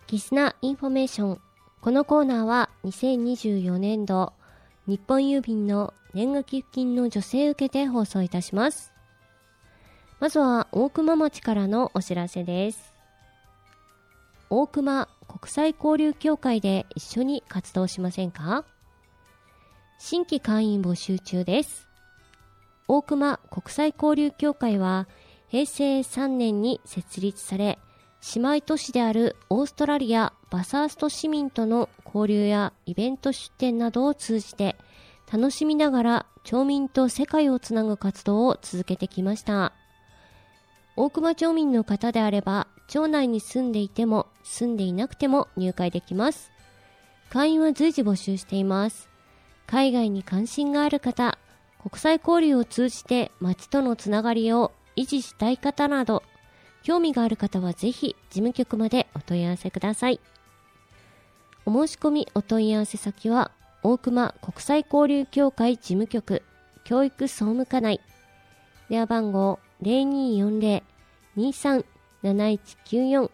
キスナインフォメーション。このコーナーは2024年度日本郵便の年賀寄付金の助成受けて放送いたします。まずは大熊町からのお知らせです。大熊国際交流協会で一緒に活動しませんか？新規会員募集中です。大熊国際交流協会は平成3年に設立され、姉妹都市であるオーストラリアバサースト市民との交流やイベント出展などを通じて楽しみながら町民と世界をつなぐ活動を続けてきました。大熊町民の方であれば町内に住んでいても住んでいなくても入会できます。会員は随時募集しています。海外に関心がある方、国際交流を通じて町とのつながりを維持したい方など、興味がある方はぜひ事務局までお問い合わせください。お申し込みお問い合わせ先は大熊国際交流協会事務局教育総務課内、電話番号 0240-237194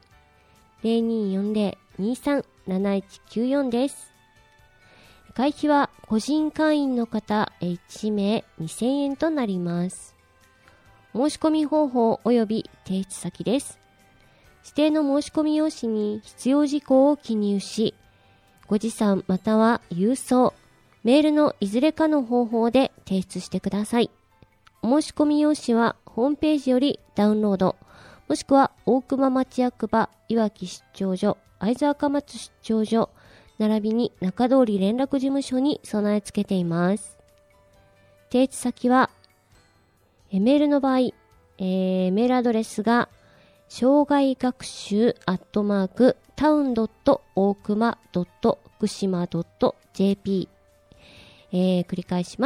0240-237194 です。会費は個人会員の方1名2000円となります。申し込み方法及び提出先です。指定の申し込み用紙に必要事項を記入し、ご持参または郵送、メールのいずれかの方法で提出してください。お申し込み用紙はホームページよりダウンロード、もしくは大熊町役場いわき出張所、会津若松出張所、並びに中通り連絡事務所に備え付けています。提出先はメールの場合、メールアドレスが障害学習@town.okuma.fukushima.jp、繰り返します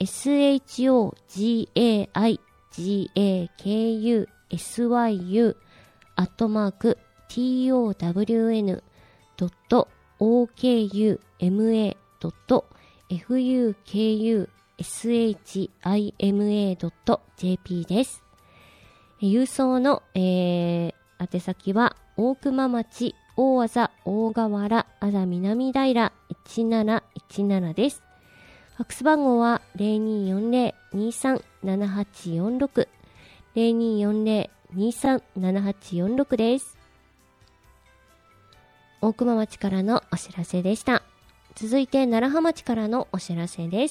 。shougakushima.fukushima.jp です。郵送の、宛先は大熊町大字大河原あざ南平1717です。ファックス番号は 0240-237846 0240-237846 です。大熊町からのお知らせでした。続いて楢葉町からのお知らせです。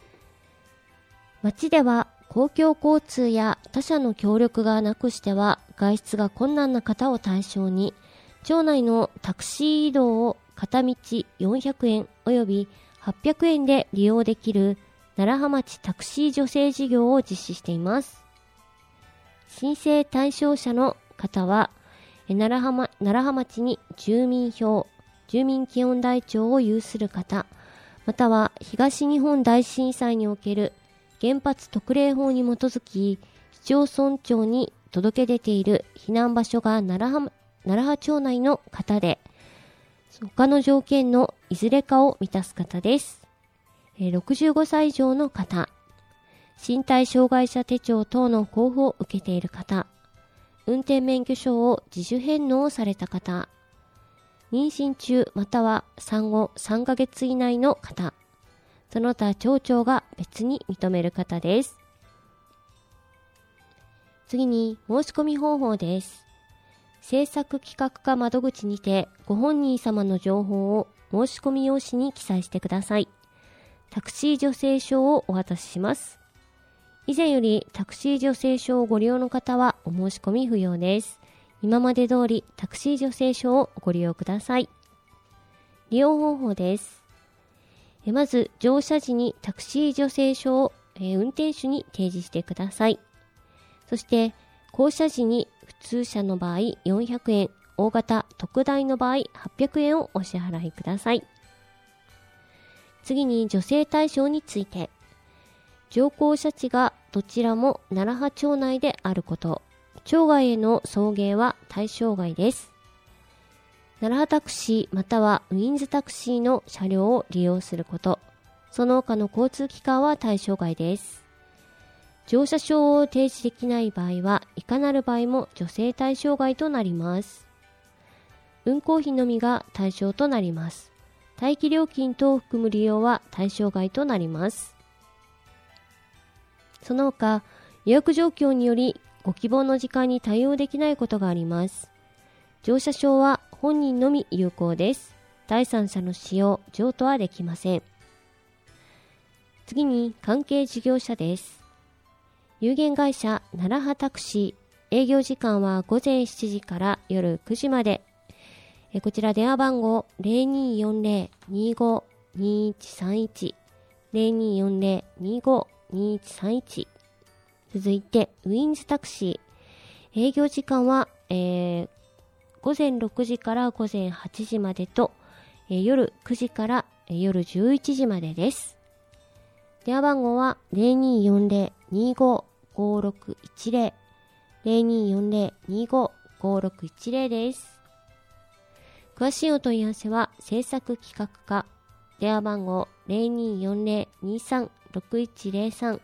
町では公共交通や他社の協力がなくしては外出が困難な方を対象に、町内のタクシー移動を片道400円および800円で利用できる楢葉町タクシー助成事業を実施しています。申請対象者の方は楢葉町に住民票、住民基本台帳を有する方、または東日本大震災における原発特例法に基づき市町村長に届け出ている避難場所が楢葉町内の方で、他の条件のいずれかを満たす方です。65歳以上の方、身体障害者手帳等の交付を受けている方、運転免許証を自主返納された方、妊娠中または産後3ヶ月以内の方、その他町長が別に認める方です。次に申し込み方法です。政策企画課窓口にてご本人様の情報を申し込み用紙に記載してください。タクシー助成証をお渡しします。以前よりタクシー助成証をご利用の方はお申し込み不要です。今まで通りタクシー助成証をご利用ください。利用方法です。まず乗車時にタクシー助成証を運転手に提示してください。そして降車時に普通車の場合400円、大型特大の場合800円をお支払いください。次に助成対象について、乗降車地がどちらも楢葉町内であること、町外への送迎は対象外です。楢葉タクシーまたはウィンズタクシーの車両を利用すること、その他の交通機関は対象外です。乗車証を提示できない場合はいかなる場合も助成対象外となります。 運行費のみが対象となります。待機料金等を含む利用は対象外となります。その他、予約状況によりご希望の時間に対応できないことがあります。乗車証は本人のみ有効です。第三者の使用、譲渡はできません。次に関係事業者です。有限会社奈良派タクシー、営業時間は午前7時から夜9時まで。こちら電話番号 0240-25-2131 0240-25-2131。続いてウィンズタクシー、営業時間は、午前6時から午前8時までと、夜9時から夜11時までです。電話番号は 0240-25-5610 0240-25-5610 です。詳しいお問い合わせは制作企画課、電話番号 0240-23-6103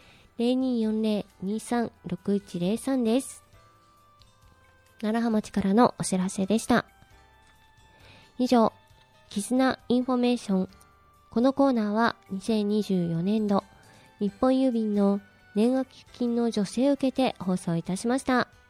0240-23-6103 です。奈良浜町からのお知らせでした。以上、絆インフォメーション。このコーナーは2024年度日本郵便の年額寄付金の助成を受けて放送いたしました。